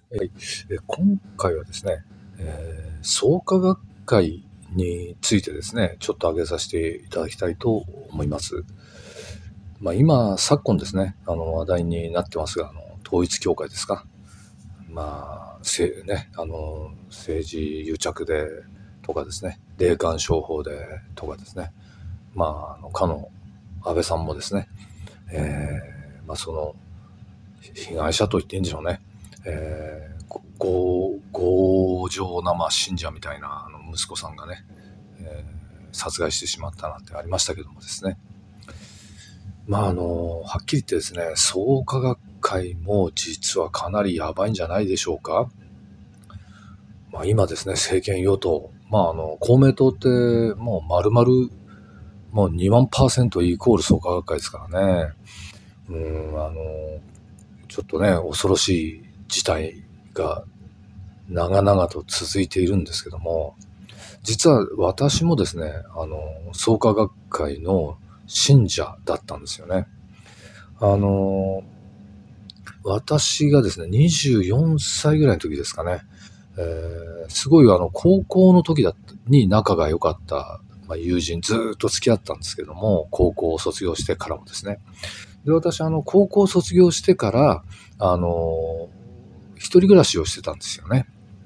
今回はですね、創価学会についてですね、ちょっと挙げさせていただきたいと思います。今、昨今ですね、話題になってますが、統一教会ですか。政治癒着でとかですね、霊感商法でとかですね、かの安倍さんもですね、その被害者と言っていいんでしょうね。強情な信者みたいな息子さんがね、殺害してしまったなんてありましたけどもですね。はっきり言ってですね、創価学会も実はかなりやばいんじゃないでしょうか。今ですね、政権与党、公明党ってもう丸々もう2万%イコール創価学会ですからね。ちょっとね、恐ろしい事態が長々と続いているんですけども、実は私もですね、創価学会の信者だったんですよね。私がですね、24歳ぐらいの時ですかね、すごい高校の時に仲が良かった、友人ずっと付き合ったんですけども、高校を卒業してからもですね。で、私高校を卒業してから、一人暮らしをしてたんですよね。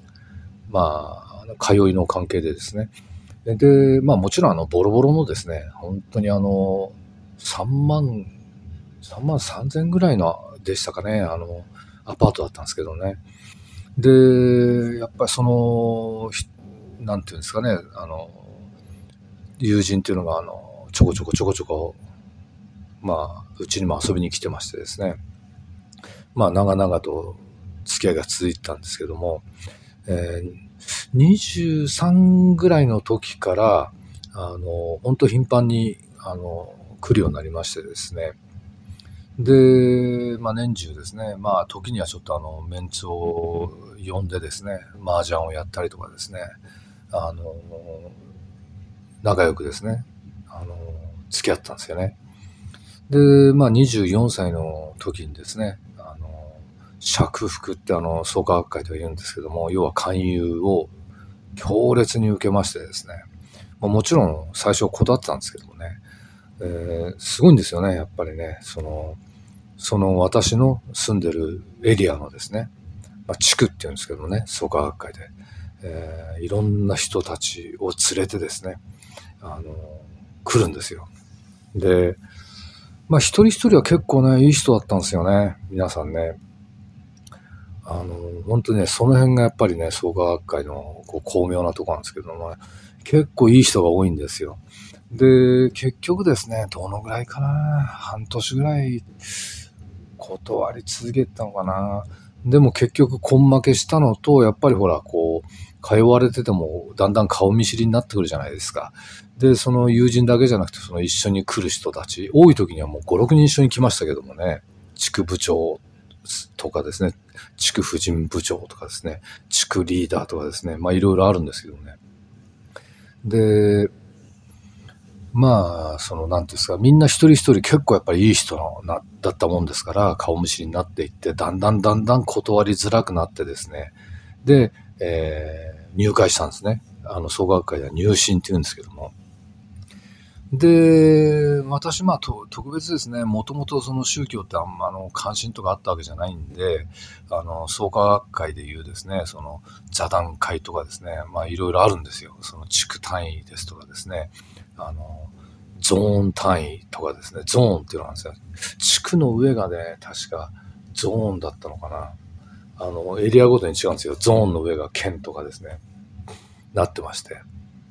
通いの関係でですね。で、もちろんボロボロのですね、本当に3万、3万3000ぐらいのでしたかね、アパートだったんですけどね。で、やっぱりなんていうんですかね、友人っていうのがちょこちょこ、うちにも遊びに来てましてですね。長々と付き合いが続いてたんですけども、23ぐらいの時から、本当頻繁に、来るようになりましてですね。で、年中ですね、時にはちょっとメンツを呼んでですね、麻雀をやったりとかですね、仲良くですね、付き合ったんですよね。で、24歳の時にですね、釈福って創価学会とは言うんですけども、要は勧誘を強烈に受けましてですね、もちろん最初断ってたんですけどもね、すごいんですよね、やっぱりね、その私の住んでるエリアのですね、地区っていうんですけどもね、創価学会で、いろんな人たちを連れてですね、来るんですよ。で、一人一人は結構ね、いい人だったんですよね、皆さんね。本当にね、その辺がやっぱりね、創価学会の巧妙なところなんですけども、結構いい人が多いんですよ。で、結局ですね、どのぐらいかな、半年ぐらい断り続けたのかな。でも結局根負けしたのと、やっぱりほら、通われててもだんだん顔見知りになってくるじゃないですか。で、その友人だけじゃなくて、その一緒に来る人たち、多い時にはもう5、6人一緒に来ましたけどもね、地区部長とかですね、地区婦人部長とかですね、地区リーダーとかですね、いろいろあるんですけどね。で、なんていうんですか、みんな一人一人結構やっぱりいい人だったもんですから、顔見知りになっていって、だんだん断りづらくなってですね。で、入会したんですね。創価学会では入信って言うんですけども。で、私、特別ですね、もともとその宗教って関心とかあったわけじゃないんで、創価学会でいうですね、その座談会とかですね、いろいろあるんですよ。その地区単位ですとかですね、ゾーン単位とかですね、ゾーンっていうのなんですよ。地区の上がね、確かゾーンだったのかな。エリアごとに違うんですよ。ゾーンの上が県とかですね、なってまして。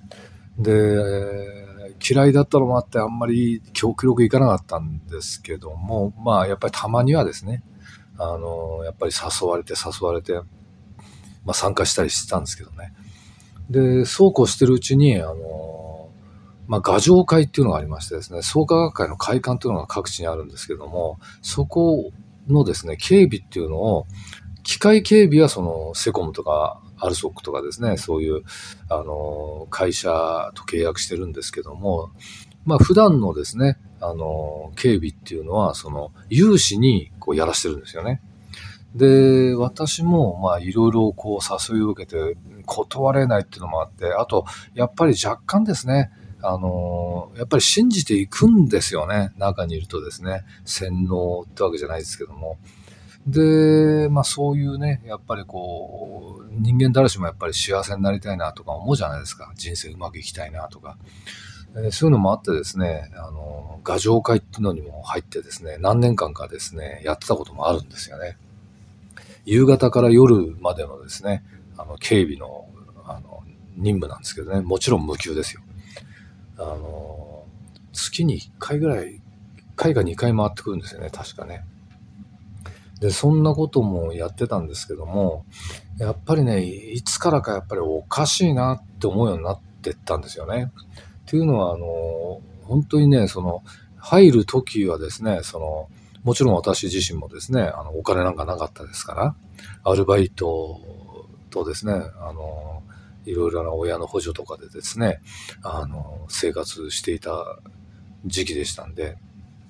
で、嫌いだったのもあってあんまり極力行かなかったんですけども、やっぱりたまにはですね、やっぱり誘われて、参加したりしてたんですけどね。で、そうこうしてるうちに、画上会っていうのがありましてですね、創価学会の会館っていうのが各地にあるんですけども、そこのですね、警備っていうのを、機械警備はそのセコムとかアルソックとかですね、そういう会社と契約してるんですけども、普段のですね、警備っていうのはその有志にやらしてるんですよね。 で、私もまあいろいろこう誘いを受けて断れないっていうのもあって、あと、やっぱり若干ですね、やっぱり信じていくんですよね。中にいるとですね、洗脳ってわけじゃないですけども。で、まあそういうね、やっぱりこう、人間誰しもやっぱり幸せになりたいなとか思うじゃないですか。人生うまくいきたいなとか。そういうのもあってですね、画像会っていうのにも入ってですね、何年間かですね、やってたこともあるんですよね。夕方から夜までのですね、警備の、任務なんですけどね、もちろん無給ですよ。あの、月に1回ぐらい、1回か2回回ってくるんですよね、確かね。で、そんなこともやってたんですけども、やっぱりね、いつからかやっぱりおかしいなって思うようになってったんですよね。っていうのは、本当にね、入る時はですね、もちろん私自身もですね、お金なんかなかったですから、アルバイトとですね、いろいろな親の補助とかでですね、生活していた時期でしたんで、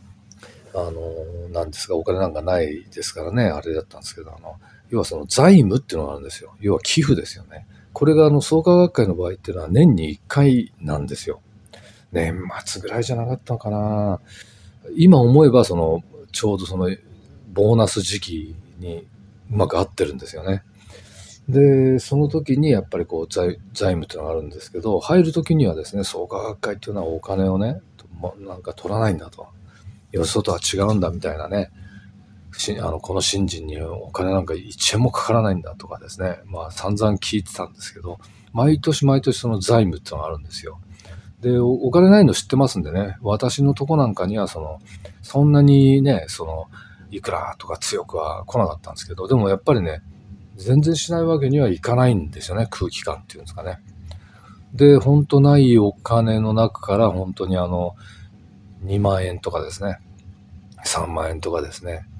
なんですが、お金なんかないですからね、あれだったんですけど、要はその財務っていうのがあるんですよ。要は寄付ですよね。これが創価学会の場合っていうのは年に1回なんですよ。年末ぐらいじゃなかったのかな。今思えばちょうどボーナス時期にうまく合ってるんですよね。で、その時にやっぱりこう財務っていうのがあるんですけど、入る時にはですね、創価学会っていうのはお金をね、なんか取らないんだと。よそとは違うんだみたいなね、この新人にお金なんか1円もかからないんだとかですね、まあ散々聞いてたんですけど、毎年毎年その財務っていうのがあるんですよ。で、お金ないの知ってますんでね、私のとこなんかにはそんなにね、いくらとか強くは来なかったんですけど、でもやっぱりね、全然しないわけにはいかないんですよね、空気感っていうんですかね。で、本当ないお金の中から本当に2万円とかですね、3万円とかですね、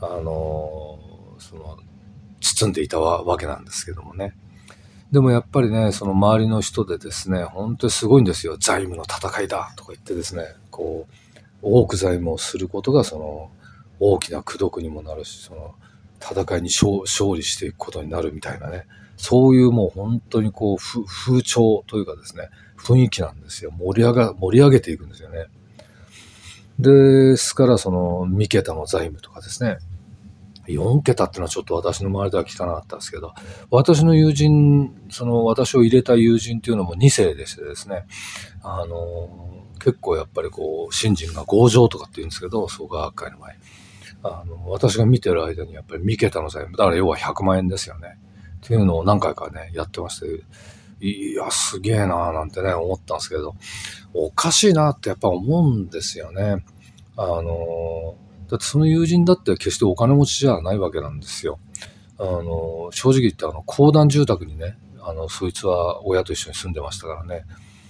包んでいたわけなんですけどもね。でもやっぱりね、その周りの人でですね、本当にすごいんですよ。財務の戦いだとか言ってですね、こう、多く財務をすることが大きな功徳にもなるし、戦いに勝利していくことになるみたいなね、そういうもう本当にこう、風潮というかですね、雰囲気なんですよ。盛り上げていくんですよね。ですから、3桁の財務とかですね、4桁っていうのはちょっと私の周りでは聞かなかったんですけど、私の友人、私を入れた友人っていうのも2世でしてですね、結構やっぱりこう、新人が強情とかって言うんですけど、創価学会の前。私が見てる間にやっぱり3桁の財務、だから要は100万円ですよね。っていうのを何回かね、やってまして、いや、すげえなーなんてね、思ったんですけど、おかしいなってやっぱ思うんですよね。だってその友人だって決してお金持ちじゃないわけなんですよ。正直言って公団住宅にね、そいつは親と一緒に住んでましたからね。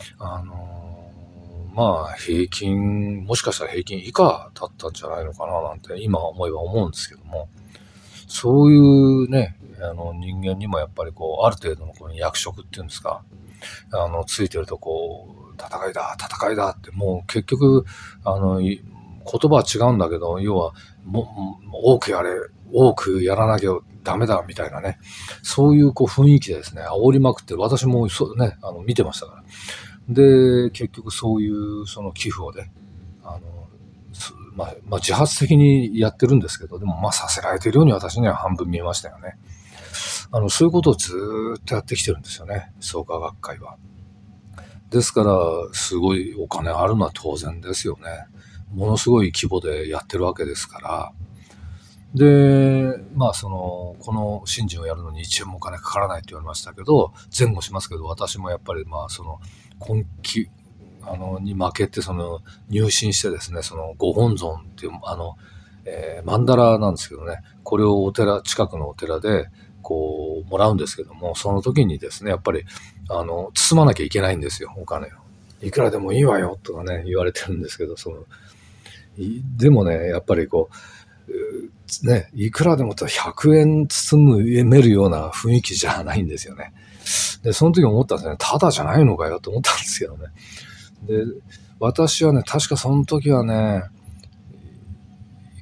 まあ、もしかしたら平均以下だったんじゃないのかななんて今思えば思うんですけども、そういうね、人間にもやっぱりこう、ある程度のこの役職っていうんですか、ついてるとこう、戦いだって、もう結局、言葉は違うんだけど、要は、多くやらなきゃダメだみたいなね、そういうこう雰囲気でですね、煽りまくって、私もそうね、見てましたから。で、結局そういうその寄付をね、あの、まあ、自発的にやってるんですけど、でもまあさせられているように私には半分見えましたよね。そういうことをずーっとやってきてるんですよね、創価学会は。ですから、すごいお金あるのは当然ですよね。ものすごい規模でやってるわけですから。で、まあこの新人をやるのに1円もお金かからないって言われましたけど、前後しますけど、私もやっぱりまあ根気、に負けて入信してですね、ご本尊っていう、曼荼羅なんですけどね、これを近くのお寺で、こう、もらうんですけども、その時にですね、やっぱり、包まなきゃいけないんですよ、お金を。いくらでもいいわよ、とかね、言われてるんですけど、でもね、やっぱりこう、ね、いくらでもと100円包めるような雰囲気じゃないんですよね。で、その時思ったんですね、ただじゃないのかよと思ったんですけどね。で、私はね、確かその時はね、い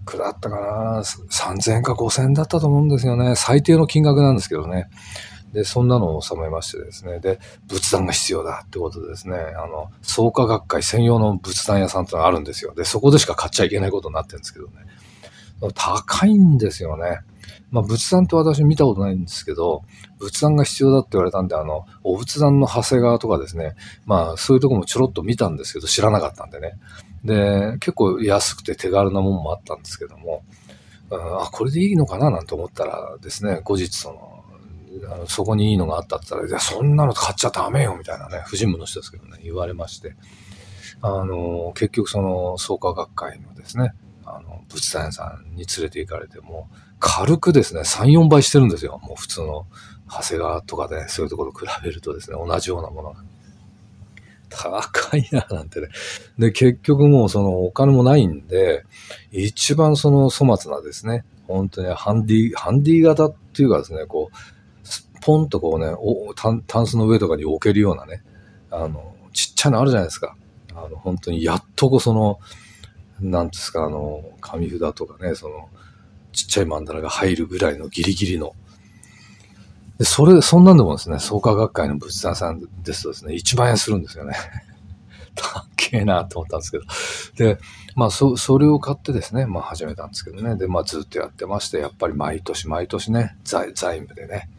くらだったかな、3000円か5000円だったと思うんですよね。最低の金額なんですけどね。で、そんなのを収めましてですね。で、仏壇が必要だってことでですね、創価学会専用の仏壇屋さんってのがあるんですよ。で、そこでしか買っちゃいけないことになってるんですけどね。高いんですよね。仏壇って私見たことないんですけど、仏壇が必要だって言われたんで、お仏壇の長谷川とかですね、そういうとこもちょろっと見たんですけど、知らなかったんでね。で、結構安くて手軽なもんもあったんですけども、これでいいのかななんて思ったらですね、後日そこにいいのがあったって言ったら、いや、そんなの買っちゃダメよみたいなね、婦人部の人ですけどね、言われまして、結局創価学会のですね、仏壇屋さんに連れて行かれても、軽くですね、3、4倍してるんですよ。もう普通の長谷川とかで、そういうところ比べるとですね、同じようなものが。高いな、なんてね。で、結局もうお金もないんで、一番粗末なですね、本当にハンディ型っていうかですね、ポンとタンスの上とかに置けるようなね、ちっちゃいのあるじゃないですか。本当にやっとなんですか、紙札とかね、ちっちゃい曼荼羅が入るぐらいのギリギリの。で、そんなんでもですね、創価学会の仏壇さんですとですね、1万円するんですよね。高えなと思ったんですけど。で、それを買ってですね、始めたんですけどね。で、ずっとやってまして、やっぱり毎年ね、財務でね、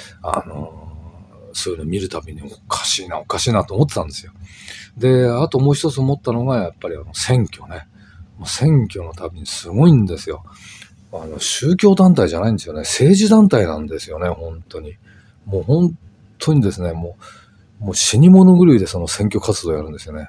そういうの見るたびにおかしいなと思ってたんですよ。で、あともう一つ思ったのが、やっぱり選挙ね。選挙のたびにすごいんですよ。宗教団体じゃないんですよね。政治団体なんですよね、本当に。もう本当にですね、もう死に物狂いで選挙活動をやるんですよね。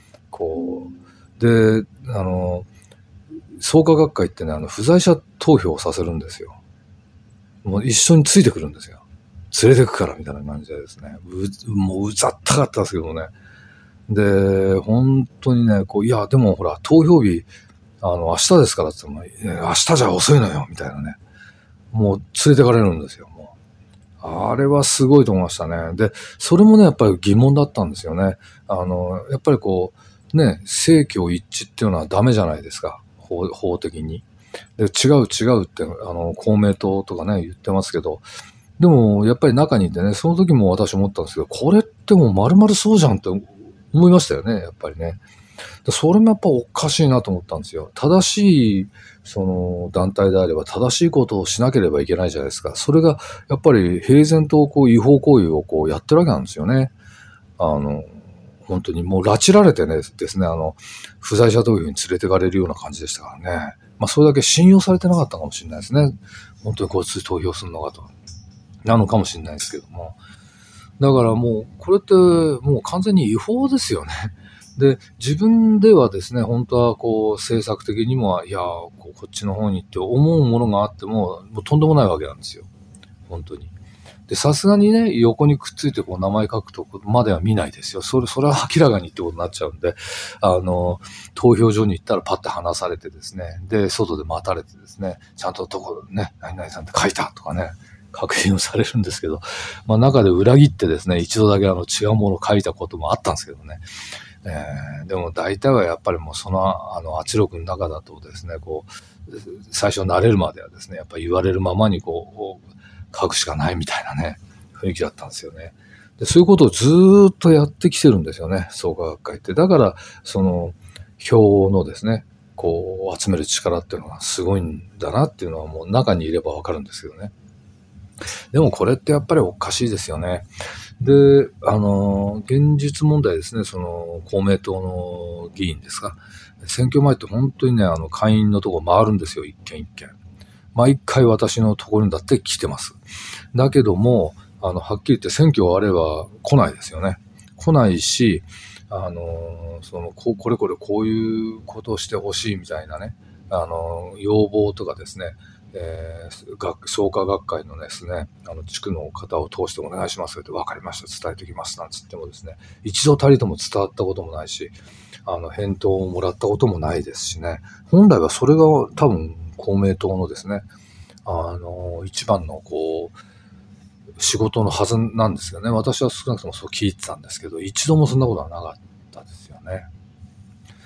で、創価学会ってね、不在者投票をさせるんですよ。もう一緒についてくるんですよ。連れてくからみたいな感じでですね。もううざったかったですけどね。で、本当にね、いや、でもほら、投票日、明日ですからって言っても、明日じゃ遅いのよ、みたいなね。もう連れてかれるんですよ、もう。あれはすごいと思いましたね。で、それもね、やっぱり疑問だったんですよね。やっぱり政教一致っていうのはダメじゃないですか。法的に。で、違うって、公明党とかね、言ってますけど、でも、やっぱり中にいてね、その時も私思ったんですけど、これってもう丸々そうじゃんって思いましたよね、やっぱりね。それもやっぱおかしいなと思ったんですよ。正しい、団体であれば正しいことをしなければいけないじゃないですか。それが、やっぱり平然と違法行為をやってるわけなんですよね。本当にもう拉致られてね、ですね、不在者投票に連れてかれるような感じでしたからね。それだけ信用されてなかったかもしれないですね。本当にこいつに投票するのかと。なのかもしれないですけども。だからもう、これってもう完全に違法ですよね。で、自分ではですね、本当は政策的にも、いや、こっちの方にって思うものがあっても、もうとんでもないわけなんですよ。本当に。で、さすがにね、横にくっついて名前書くとこまでは見ないですよ。それは明らかにってことになっちゃうんで、投票所に行ったらパッて離されてですね、で、外で待たれてですね、ちゃんと何々さんって書いたとかね、確認をされるんですけど、中で裏切ってですね、一度だけ違うものを書いたこともあったんですけどね。でも大体はやっぱりもう圧力の中だとですね、最初慣れるまではですね、やっぱり言われるままに書くしかないみたいなね、雰囲気だったんですよね。で、そういうことをずーっとやってきてるんですよね、創価学会って。だから、票のですね、集める力っていうのはすごいんだなっていうのはもう中にいればわかるんですけどね。でもこれってやっぱりおかしいですよね。で、現実問題ですね、公明党の議員ですか。選挙前って本当にね、会員のとこ回るんですよ、一軒一軒。毎回私のところにだって来てます。だけども、はっきり言って選挙終われば来ないですよね。来ないし、これこういうことをしてほしいみたいなね、要望とかですね、創価学会のですね、地区の方を通してお願いしますって分かりました、伝えておきますなんつってもですね、一度たりとも伝わったこともないし、返答をもらったこともないですしね、本来はそれが多分公明党のですね、一番の仕事のはずなんですよね。私は少なくともそう聞いてたんですけど、一度もそんなことはなかったですよね。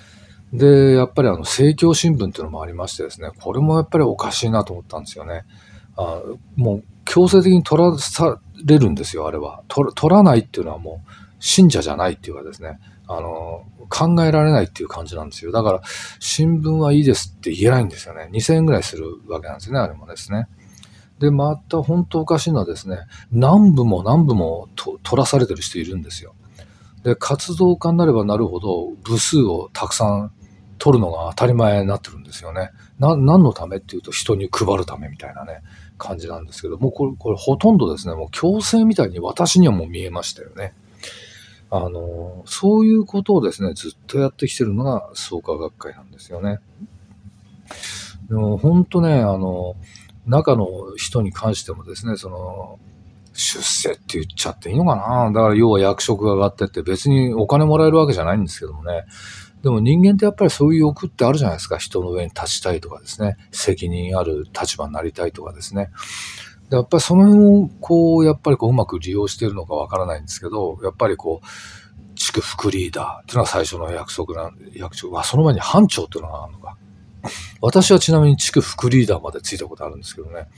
で、やっぱり政教新聞っていうのもありましてですね、これもやっぱりおかしいなと思ったんですよね。もう強制的に取らされるんですよ、あれは。取らないっていうのはもう信者じゃないっていうかですね、考えられないっていう感じなんですよ。だから、新聞はいいですって言えないんですよね。2000円ぐらいするわけなんですよね、あれもですね。で、また本当おかしいのはですね、何部も何部も取らされてる人いるんですよ。で、活動家になればなるほど、部数をたくさん取るのが当たり前になってるんですよね。何のためっていうと、人に配るためみたいなね、感じなんですけども、これほとんどですね、もう強制みたいに私にはもう見えましたよね。そういうことをですね、ずっとやってきてるのが創価学会なんですよね。でも本当ね、中の人に関してもですね、出世って言っちゃっていいのかな。だから要は役職が上がってって別にお金もらえるわけじゃないんですけどもね。でも人間ってやっぱりそういう欲ってあるじゃないですか。人の上に立ちたいとかですね。責任ある立場になりたいとかですね。でやっぱりその辺をやっぱりうまく利用しているのかわからないんですけど、やっぱり地区副リーダーっていうのが最初の役職は、その前に班長っていうのがあるのか。私はちなみに地区副リーダーまでついたことあるんですけどね。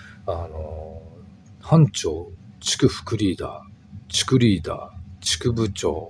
班長、地区副リーダー、地区リーダー、地区部長、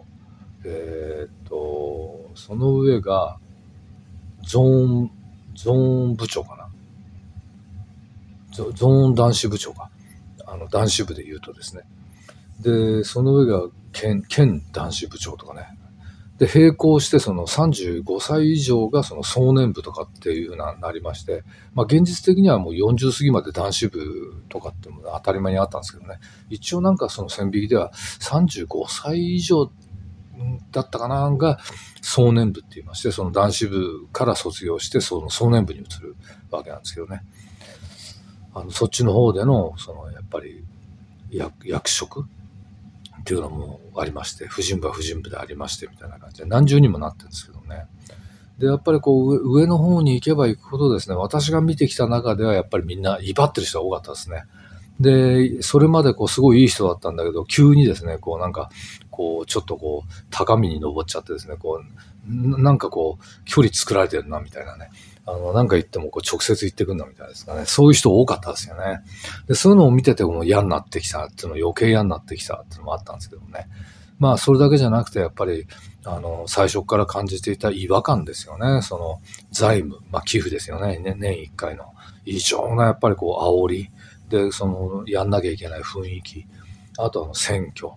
その上がゾーン部長かな。ゾーン男子部長か。男子部で言うとですね。で、その上が県男子部長とかね。で、並行してその35歳以上がその壮年部とかっていう風になりまして、まあ現実的にはもう40過ぎまで男子部とかっても当たり前にあったんですけどね。一応なんかその線引きでは35歳以上だったかなが壮年部って言いまして、その男子部から卒業してその壮年部に移るわけなんですけどね。そっちの方でのやっぱり役職っていうのもありまして、婦人部は婦人部でありましてみたいな感じで何重にもなってるんですけどね。で、やっぱり上の方に行けば行くほどですね、私が見てきた中ではやっぱりみんな威張ってる人が多かったですね。で、それまですごいいい人だったんだけど、急にですね、なんか、ちょっと高みに登っちゃってですね、なんか距離作られてるな、みたいなね。なんか言っても直接言ってくんな、みたいですかね。そういう人多かったですよね。で、そういうのを見てても嫌になってきたっていうの、余計嫌になってきたっていうのもあったんですけどね。まあ、それだけじゃなくて、やっぱり、最初から感じていた違和感ですよね。財務、まあ、寄付ですよね。年1回の。異常な、やっぱり煽り。で、やんなきゃいけない雰囲気。あと選挙。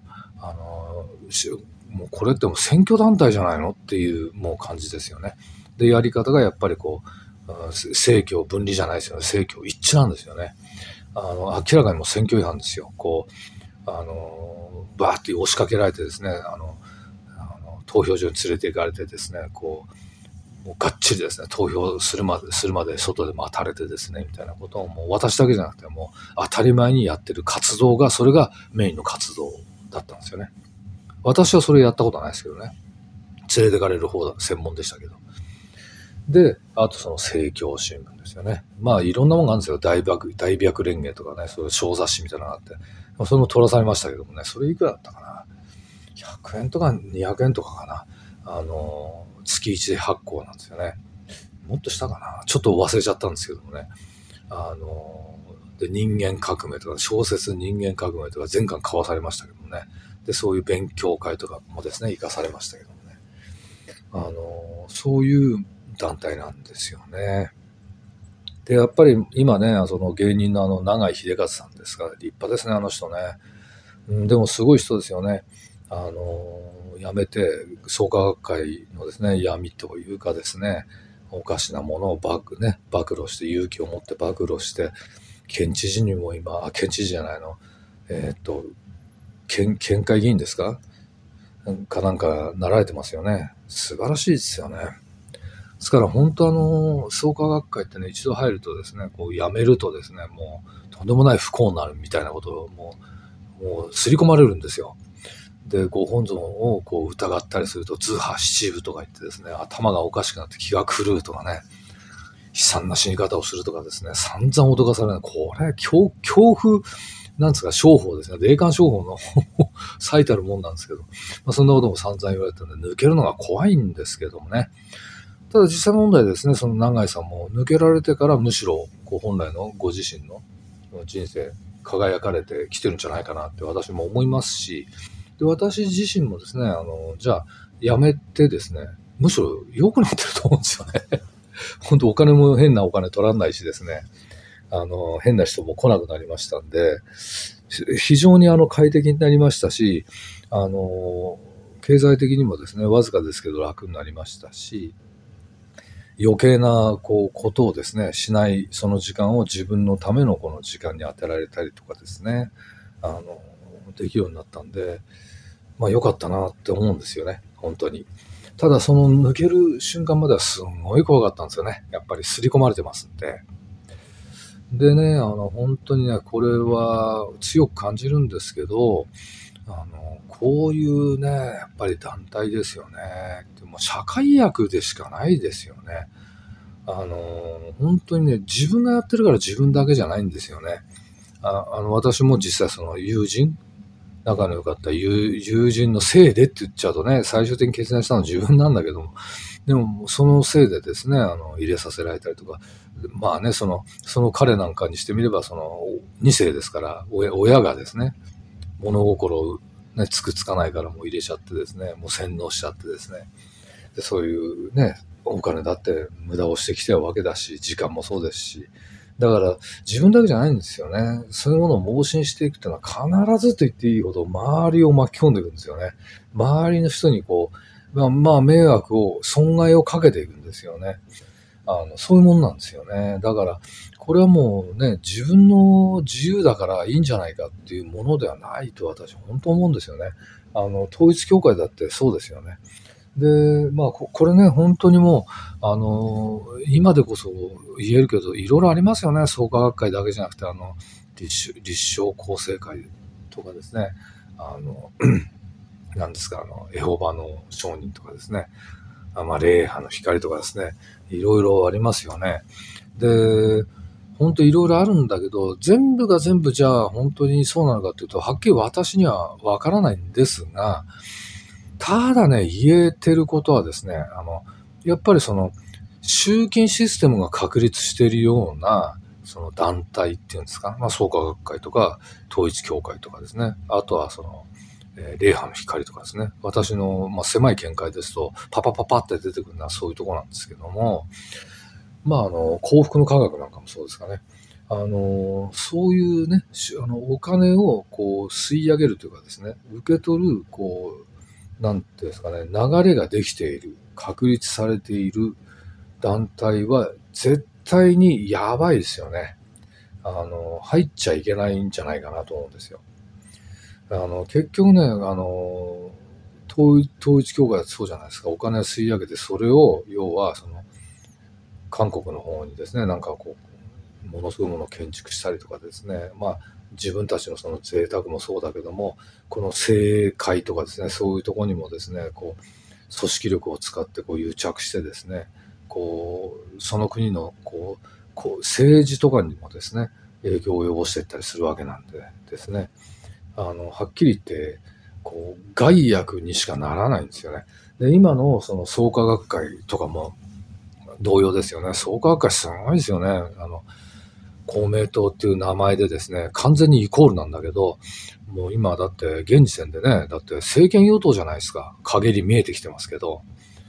もうこれってもう選挙団体じゃないのっていうもう感じですよね。で、やり方がやっぱり政教分離じゃないですよね。政教一致なんですよね。明らかにもう選挙違反ですよ。バーって押しかけられてですね、投票所に連れて行かれてですね、もうがっちりですね、投票するまで外で待たれてですね、みたいなことをもう私だけじゃなくてもう当たり前にやってる活動が、それがメインの活動だったんですよね。私はそれやったことはないですけどね。連れてかれる方だ、専門でしたけど。で、あと政教新聞ですよね。まあいろんなものがあるんですよ。大白連芸とかね、そういう小雑誌みたいなのがあって。それも取らされましたけどもね、それいくらだったかな。100円とか200円とかかな。月1で発行なんですよね。もっとしたかな。ちょっと忘れちゃったんですけどもね。で、人間革命とか、小説人間革命とか全巻買わされましたけどもね。で、そういう勉強会とかもですね、生かされましたけどもね。そういう団体なんですよね。で、やっぱり今ね、芸人の永井秀和さんですが、立派ですね、あの人ね。でもすごい人ですよね。辞めて、創価学会のですね、闇というかですね、おかしなものを暴露して、勇気を持って暴露して、県知事にも今、県知事じゃないの、県会議員ですかなんかなられてますよね。素晴らしいですよね。ですから本当創価学会ってね、一度入るとですね、辞めるとですね、もうとんでもない不幸になるみたいなことをもう刷り込まれるんですよ。で、ご本尊を疑ったりすると、図破七分とか言ってですね、頭がおかしくなって気が狂うとかね、悲惨な死に方をするとかですね、散々脅かされない。これ、恐怖、なんですか、商法ですね。霊感商法の最たるもんなんですけど、まあ、そんなことも散々言われてるんで、抜けるのが怖いんですけどもね。 ただ実際問題ですね、その永井さんも抜けられてからむしろ本来のご自身の人生輝かれてきてるんじゃないかなって私も思いますし、で私自身もですね、じゃあやめてですね、むしろ良くなってると思うんですよね。本当お金も変なお金取らないしですね、変な人も来なくなりましたんで、非常に快適になりましたし、経済的にもですね、わずかですけど楽になりましたし、余計なことをですね、しないその時間を自分のためのこの時間に当てられたりとかですね、できるようになったんで、良かったなって思うんですよね、本当に。ただその抜ける瞬間まではすんごい怖かったんですよね。やっぱり刷り込まれてますんで。でね、本当にね、これは強く感じるんですけど、こういうね、やっぱり団体ですよね。でも社会役でしかないですよね。本当にね、自分がやってるから自分だけじゃないんですよね。私も実際その友人、仲の良かった友人のせいでって言っちゃうとね、最終的に決断したのは自分なんだけども、でもそのせいでですね、入れさせられたりとか、まあね、その彼なんかにしてみれば、その2世ですから、親がですね、物心をね、つくつかないからもう入れちゃってですね、もう洗脳しちゃってですね、でそういうね、お金だって無駄をしてきてるわけだし、時間もそうですし、だから自分だけじゃないんですよね。そういうものを盲信していくっていうのは必ずと言っていいほど周りを巻き込んでいくんですよね。周りの人に迷惑を、損害をかけていくんですよね。そういうもんなんですよね。だから、これはもうね、自分の自由だからいいんじゃないかっていうものではないと私本当思うんですよね。統一教会だってそうですよね。で、これね、本当にもう、今でこそ言えるけど、いろいろありますよね。創価学会だけじゃなくて、立正厚生会とかですね。なんですか、エホバの証人とかですね。霊波の光とかですね。いろいろありますよね。で、本当いろいろあるんだけど、全部が全部じゃあ本当にそうなのかというと、はっきり私にはわからないんですが、ただね、言えてることはですね、やっぱりその、集金システムが確立しているような、その団体っていうんですか、創価学会とか、統一教会とかですね、あとはその、霊波の光とかですね、私の、狭い見解ですと、パパパパって出てくるのはそういうところなんですけども、幸福の科学なんかもそうですかね。そういうね、お金を吸い上げるというかですね、受け取る、なんていうんですかね、流れができている、確立されている団体は絶対にやばいですよね。入っちゃいけないんじゃないかなと思うんですよ。結局ね、統一教会はそうじゃないですか。お金を吸い上げて、それを、要は、韓国の方にですね、ものすごいものを建築したりとかですね、自分たちのその贅沢もそうだけども、この政界とかですね、そういうところにもですね、組織力を使って癒着してですね、その国の政治とかにもですね、影響を及ぼしていったりするわけなんでですね、はっきり言って、害悪にしかならないんですよね。で、今のその創価学会とかも同様ですよね。創価学会すごいですよね。公明党っていう名前でですね、完全にイコールなんだけど、もう今だって現時点でね、だって政権与党じゃないですか。陰り見えてきてますけど、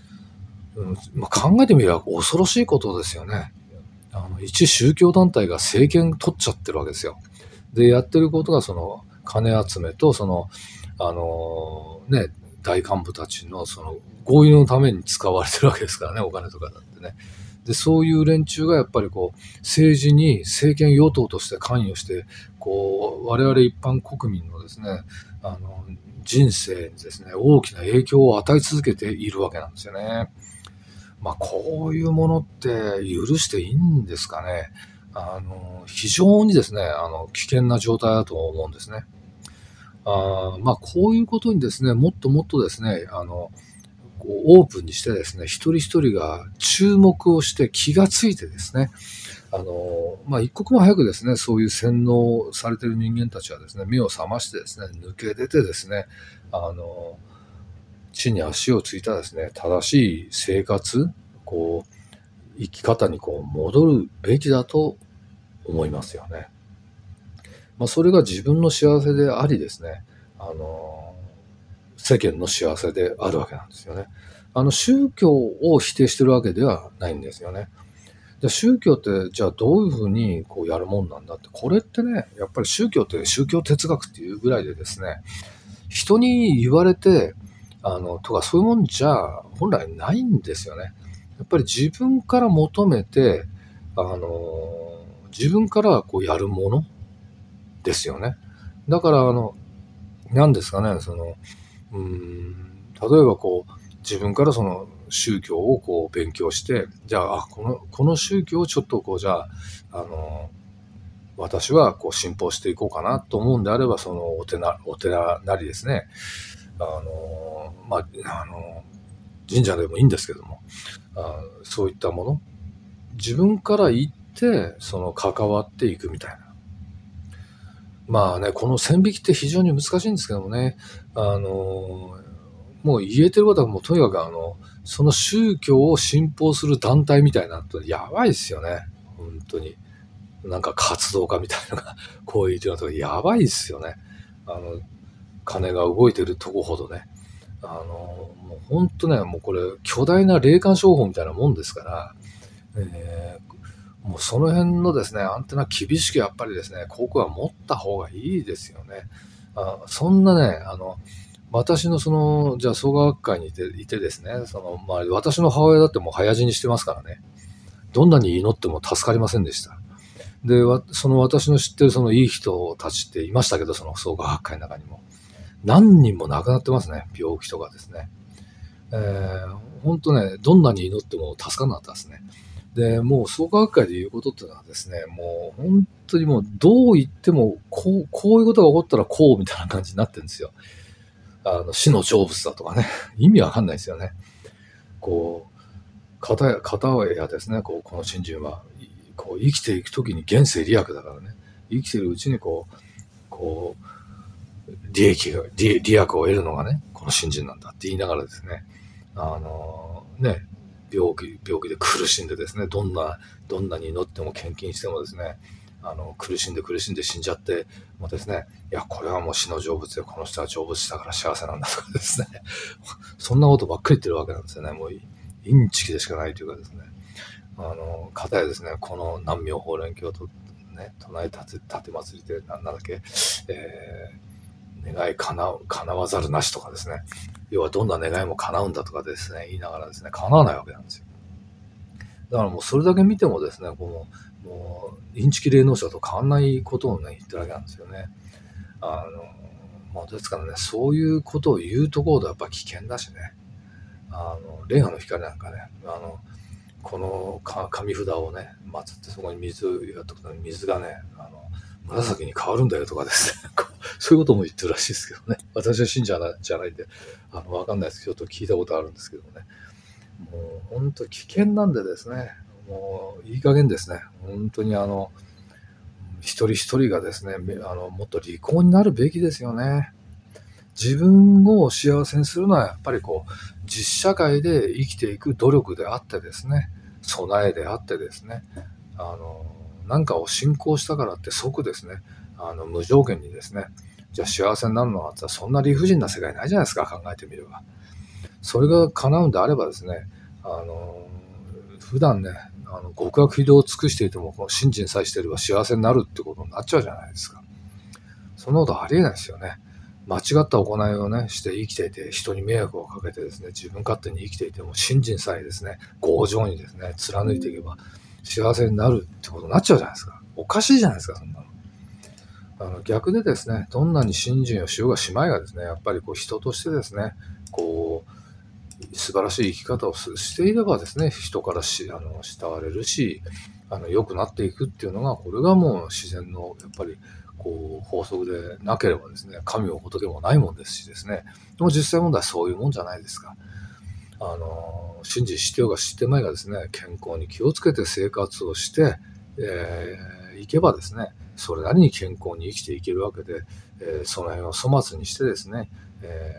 考えてみれば恐ろしいことですよね。一宗教団体が政権取っちゃってるわけですよ。で、やってることがその金集めと大幹部たちのその合意のために使われてるわけですからね、お金とかだってね。で、そういう連中がやっぱり政治に政権与党として関与して、我々一般国民のですね、人生にですね、大きな影響を与え続けているわけなんですよね。こういうものって許していいんですかね。非常にですね、危険な状態だと思うんですね。こういうことにですね、もっともっとですね、オープンにしてですね、一人一人が注目をして気がついてですね、一刻も早くですね、そういう洗脳されている人間たちはですね、目を覚ましてですね、抜け出てですね、地に足をついたですね、正しい生活、 こう生き方に戻るべきだと思いますよね。それが自分の幸せでありですね、世間の幸せであるわけなんですよね。宗教を否定してるわけではないんですよね。じゃあ宗教ってじゃあどういうふうにやるもんなんだって、これってね、やっぱり宗教って宗教哲学っていうぐらいでですね、人に言われてとかそういうもんじゃ本来ないんですよね。やっぱり自分から求めて自分からやるものですよね。だから何ですかね、例えば自分からその宗教を勉強して、じゃあこの宗教をちょっとじゃあ私は信奉していこうかなと思うんであれば、そのお寺なりですね、神社でもいいんですけども、そういったもの、自分から行って関わっていくみたいな。この線引きって非常に難しいんですけどもね、もう言えてることはもうとにかくその宗教を信奉する団体みたいなってやばいですよね。本当に。なんか活動家みたいなのがこういうのとかやばいですよね。金が動いてるとこほどね。もう本当ね、もうこれ巨大な霊感商法みたいなもんですから、もうその辺のですね、アンテナ厳しくやっぱりですね、ここは持った方がいいですよね。そんなね、私のじゃあ創価学会にいてですね、私の母親だってもう早死にしてますからね、どんなに祈っても助かりませんでした。で、その私の知ってるそのいい人たちっていましたけど、その創価学会の中にも。何人も亡くなってますね、病気とかですね。本当ね、どんなに祈っても助からなかったですね。で、もう創価学会で言うことっていうのはですね、もう本当にもうどう言ってもこういうことが起こったらこうみたいな感じになってるんですよ。死の成仏だとかね、意味わかんないですよね。片やですね、この信心は、生きていくときに現世利益だからね、生きているうちに利益を得るのがね、この信心なんだって言いながらですね、病気で苦しんでですね、どんなに祈っても献金してもですね、苦しんで死んじゃってもですね、いや、これはもう死の成仏で、この人は成仏したから幸せなんだとかですね、そんなことばっかり言ってるわけなんですよね。もうインチキでしかないというかですね、片やですね、この南無妙法蓮経とね、唱え立て祭りで、なんだっけ、願い叶わざるなしとかですね、要はどんな願いも叶うんだとかですね、言いながらですね、叶わないわけなんですよ。だからもうそれだけ見てもですね、もうインチキ霊能者と変わんないことをね、言ってるわけなんですよね。ですからね、そういうことを言うところでやっぱ危険だしね、霊波の光なんかね、この紙札をね、祀ってそこに水をやっとくと水がね、紫に変わるんだよとかですね、そういうことも言ってるらしいですけどね。私は信者じゃないんで、わかんないですけど、ちょっと聞いたことあるんですけどね。もう本当危険なんでですね、もういい加減ですね、本当に一人一人がですね、もっと利口になるべきですよね。自分を幸せにするのはやっぱり実社会で生きていく努力であってですね、備えであってですね、何かを信仰したからって即ですね、無条件にですね、じゃあ幸せになるのはそんな理不尽な世界ないじゃないですか、考えてみれば。それが叶うんであればですね、普段ね、極悪非道を尽くしていても、この信心さえしていれば幸せになるってことになっちゃうじゃないですか。そんなことありえないですよね。間違った行いをね、して生きていて、人に迷惑をかけてですね、自分勝手に生きていても、信心さえですね、強情にですね、貫いていけば、幸せになるってことになっちゃうじゃないですか。おかしいじゃないですか、そんなの。逆でですね、どんなに信心をしようがしまいがですね、やっぱり人としてですね、素晴らしい生き方をしていればですね、人から慕われるし、良くなっていくっていうのが、これがもう自然のやっぱり法則でなければですね、神も仏もないもんですしですね、でも実際問題はそういうもんじゃないですか。信じしてようが知ってまいがですね、健康に気をつけて生活をして、いけばですね、それなりに健康に生きていけるわけで、その辺を粗末にしてですね、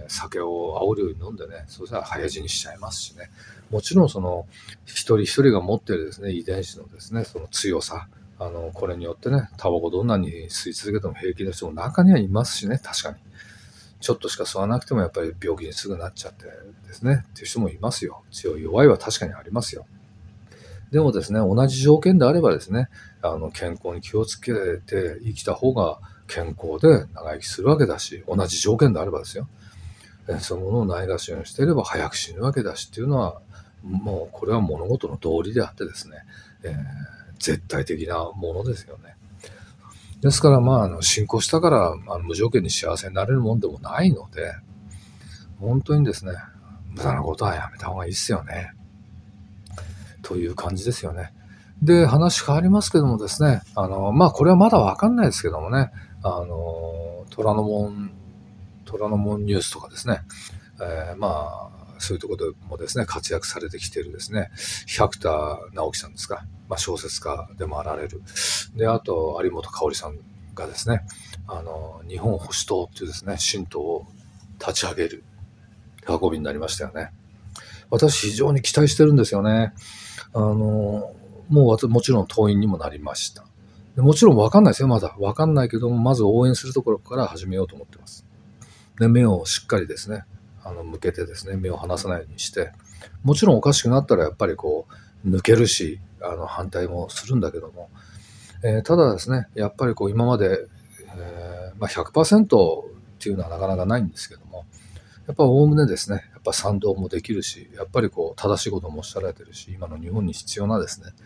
酒を煽るように飲んでね、そしたら早死にしちゃいますしね。もちろんその一人一人が持っているですね、遺伝子のですね、その強さ、これによってね、タバコどんなに吸い続けても平気な人も中にはいますしね、確かに。ちょっとしか吸わなくてもやっぱり病気にすぐなっちゃってですね、っていう人もいますよ。強い弱いは確かにありますよ。でもですね、同じ条件であればですね、健康に気をつけて生きた方が健康で長生きするわけだし、同じ条件であればですよ。そういうものをないがしろにしていれば早く死ぬわけだしっていうのは、もうこれは物事の道理であってですね、絶対的なものですよね。ですから信仰したから無条件に幸せになれるもんでもないので、本当にですね、無駄なことはやめた方がいいですよね。という感じですよね。で、話変わりますけどもですね、これはまだわかんないですけどもね、虎ノ門ニュースとかですね、そういうところでもですね、活躍されてきているですね、百田直樹さんですか、小説家でもあられる。で、あと、有本香織さんがですね、日本保守党っていうですね、新党を立ち上げる運びになりましたよね。私非常に期待してるんですよね。もちろん党員にもなりました。もちろん分かんないですよ、まだ。分かんないけども、まず応援するところから始めようと思ってます。で、目をしっかりですね、向けてですね、目を離さないようにして、もちろんおかしくなったらやっぱり抜けるし、反対もするんだけども、ただですね、やっぱり今まで、100% っていうのはなかなかないんですけども、やっぱおおむねですね、やっぱ賛同もできるし、やっぱり正しいこともおっしゃられてるし、今の日本に必要なですね、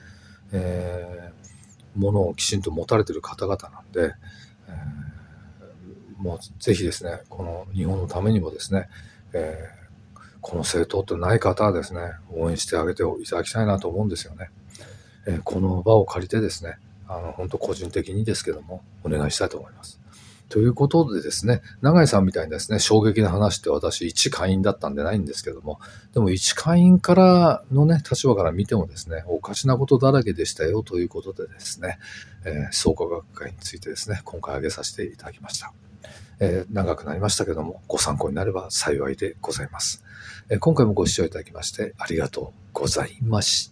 ものをきちんと持たれている方々なんで、もうぜひですね、この日本のためにもですね、この政党ってない方はですね、応援してあげていただきたいなと思うんですよね。この場を借りてですね、本当個人的にですけども、お願いしたいと思います。ということでですね、永井さんみたいにですね、衝撃な話って私、一会員だったんでないんですけども、でも一会員からのね、立場から見てもですね、おかしなことだらけでしたよということでですね、創価学会についてですね、今回挙げさせていただきました。長くなりましたけども、ご参考になれば幸いでございます。今回もご視聴いただきましてありがとうございました。